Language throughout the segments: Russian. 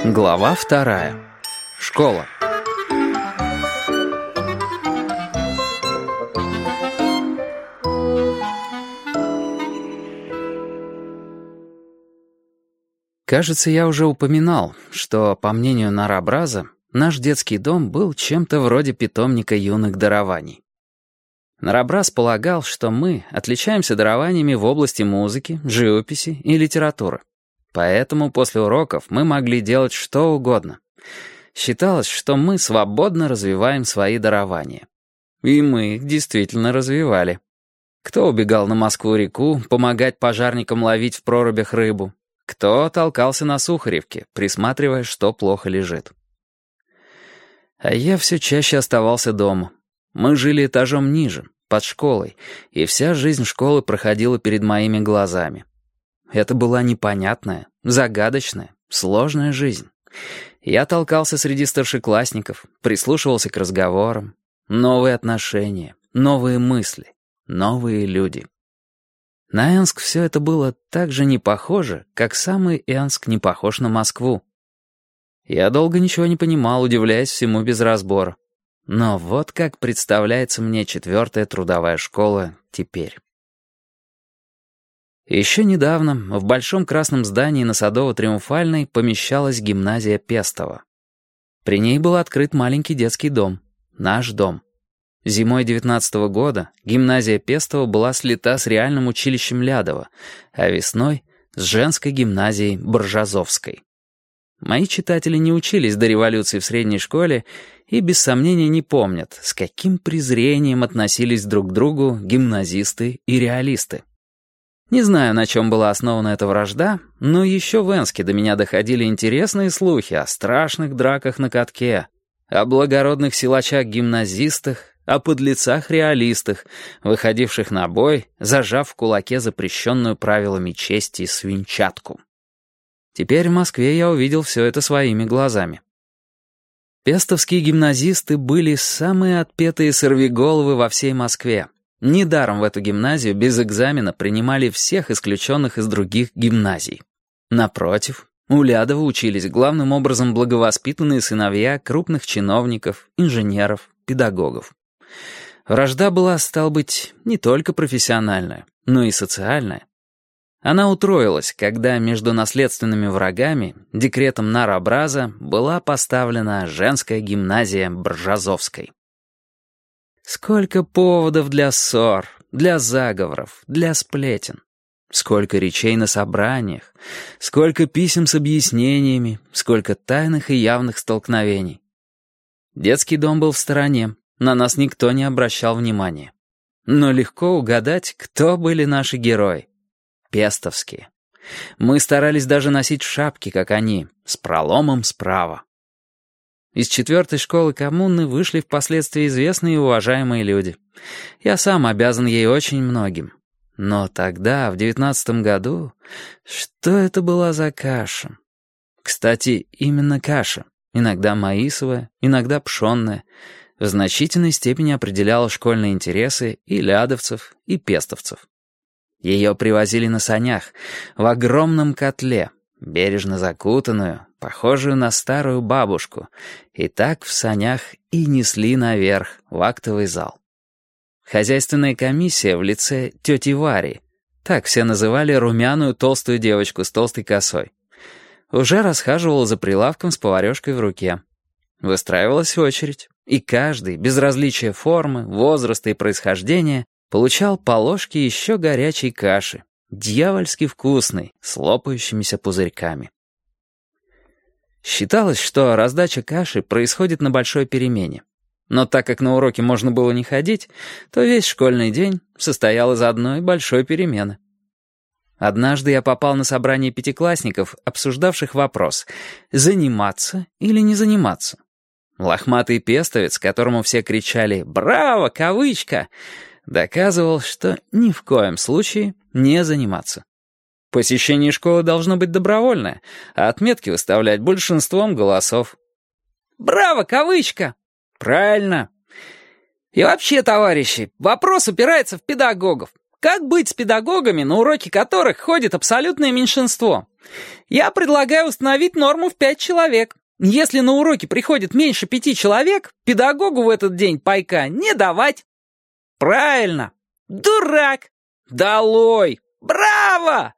Глава 2. Школа. Кажется, я уже упоминал, что, по мнению Нарабраза, наш детский дом был чем-то вроде питомника юных дарований. Нарабраз полагал, что мы отличаемся дарованиями в области музыки, живописи и литературы. Поэтому после уроков мы могли делать что угодно. Считалось, что мы свободно развиваем свои дарования. И мы их действительно развивали. Кто убегал на Москву-реку помогать пожарникам ловить в прорубях рыбу, кто толкался на Сухаревке, присматривая, что плохо лежит. А я все чаще оставался дома. Мы жили этажом ниже, под школой, и вся жизнь школы проходила перед моими глазами. Это была непонятная, загадочная, сложная жизнь. Я толкался среди старшеклассников, прислушивался к разговорам. Новые отношения, новые мысли, новые люди. На Энск все это было так же не похоже, как самый Энск не похож на Москву. Я долго ничего не понимал, удивляясь всему без разбора. Но вот как представляется мне 4-я трудовая школа теперь. Еще недавно в большом красном здании на Садово-Триумфальной помещалась гимназия Пестова. При ней был открыт маленький детский дом, наш дом. Зимой 19-го года гимназия Пестова была слита с реальным училищем Лядова, а весной — с женской гимназией Боржазовской. Мои читатели не учились до революции в средней школе и без сомнения не помнят, с каким презрением относились друг к другу гимназисты и реалисты. Не знаю, на чем была основана эта вражда, но еще в Энске до меня доходили интересные слухи о страшных драках на катке, о благородных силачах-гимназистах, о подлецах-реалистах, выходивших на бой, зажав в кулаке запрещенную правилами чести свинчатку. Теперь в Москве я увидел все это своими глазами. Пестовские гимназисты были самые отпетые сорвиголовы во всей Москве. Недаром в эту гимназию без экзамена принимали всех исключенных из других гимназий. Напротив, у Лядова учились главным образом благовоспитанные сыновья крупных чиновников, инженеров, педагогов. Вражда была, стало быть, не только профессиональная, но и социальная. Она утроилась, когда между наследственными врагами, декретом Нарабраза, была поставлена женская гимназия Боржазовской. Сколько поводов для ссор, для заговоров, для сплетен. Сколько речей на собраниях, сколько писем с объяснениями, сколько тайных и явных столкновений. Детский дом был в стороне, на нас никто не обращал внимания. Но легко угадать, кто были наши герои. Пестовские. Мы старались даже носить шапки, как они, с проломом справа. Из 4-й школы коммуны вышли впоследствии известные и уважаемые люди. Я сам обязан ей очень многим. Но тогда, в 19-м году, что это была за каша? Кстати, именно каша, иногда маисовая, иногда пшенная, в значительной степени определяла школьные интересы и лядовцев, и пестовцев. Ее привозили на санях, в огромном котле, бережно закутанную, похожую на старую бабушку, и так в санях и несли наверх, в актовый зал. Хозяйственная комиссия в лице тети Вари, так все называли румяную толстую девочку с толстой косой, уже расхаживала за прилавком с поварёшкой в руке. Выстраивалась очередь, и каждый, без различия формы, возраста и происхождения, получал по ложке еще горячей каши, дьявольски вкусной, с лопающимися пузырьками. Считалось, что раздача каши происходит на большой перемене. Но так как на уроки можно было не ходить, то весь школьный день состоял из одной большой перемены. Однажды я попал на собрание пятиклассников, обсуждавших вопрос, заниматься или не заниматься. Лохматый пестовец, которому все кричали «Браво! Кавычка!», доказывал, что ни в коем случае не заниматься. Посещение школы должно быть добровольное, а отметки выставлять большинством голосов. «Браво! Кавычка!» «Правильно!» «И вообще, товарищи, вопрос упирается в педагогов. как быть с педагогами, на уроки которых ходит абсолютное меньшинство? Я предлагаю установить норму в 5 человек. Если на уроки приходит меньше 5 человек, педагогу в этот день пайка не давать. Правильно. Дурак. Долой. Браво!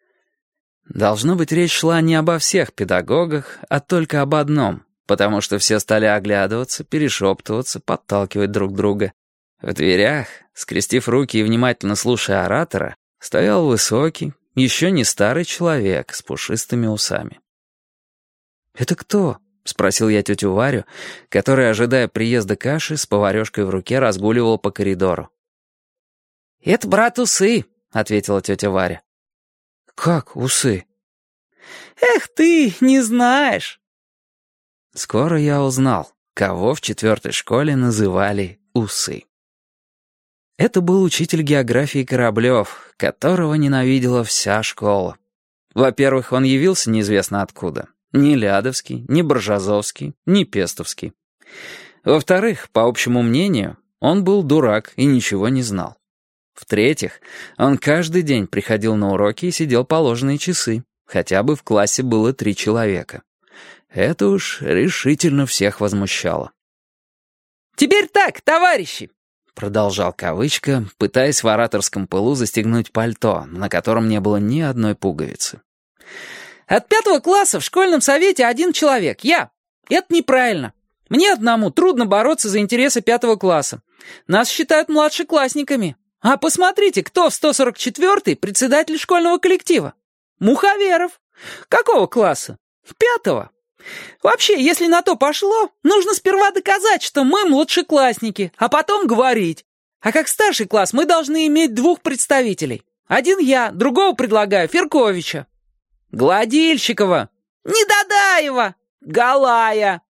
Должно быть, речь шла не обо всех педагогах, а только об одном, потому что все стали оглядываться, перешептываться, подталкивать друг друга. В дверях, скрестив руки и внимательно слушая оратора, стоял высокий, еще не старый человек с пушистыми усами. «Это кто?» — спросил я тетю Варю, которая, ожидая приезда каши, с поварешкой в руке разгуливала по коридору. «Это брат Усы», — ответила тетя Варя. «Как Усы?» «Эх ты, не знаешь». Скоро я узнал, кого в 4-й школе называли Усы. Это был учитель географии Кораблев, которого ненавидела вся школа. Во-первых, он явился неизвестно откуда. Ни Лядовский, ни Боржазовский, ни Пестовский. Во-вторых, по общему мнению, он был дурак и ничего не знал. В-третьих, он каждый день приходил на уроки и сидел положенные часы, хотя бы в классе было 3 человека. Это уж решительно всех возмущало. «Теперь так, товарищи!» — продолжал Кавычка, пытаясь в ораторском пылу застегнуть пальто, на котором не было ни одной пуговицы. «От 5 класса в школьном совете 1 человек, я. Это неправильно. Мне одному трудно бороться за интересы 5 класса. Нас считают младшеклассниками. А посмотрите, кто в 144-й председатель школьного коллектива? Мухаверов. Какого класса? 5-го. Вообще, если на то пошло, нужно сперва доказать, что мы младшеклассники, а потом говорить. А как старший класс мы должны иметь 2 представителей. 1 я, другого предлагаю Ферковича. Гладильщикова. Недодаева. Галая».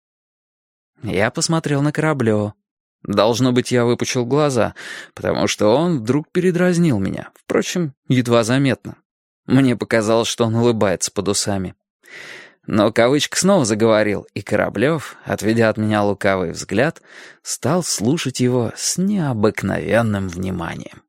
Я посмотрел на Кораблева. Должно быть, я выпучил глаза, потому что он вдруг передразнил меня. Впрочем, едва заметно. Мне показалось, что он улыбается под усами. Но Кавычка снова заговорил, и Кораблев, отведя от меня лукавый взгляд, стал слушать его с необыкновенным вниманием.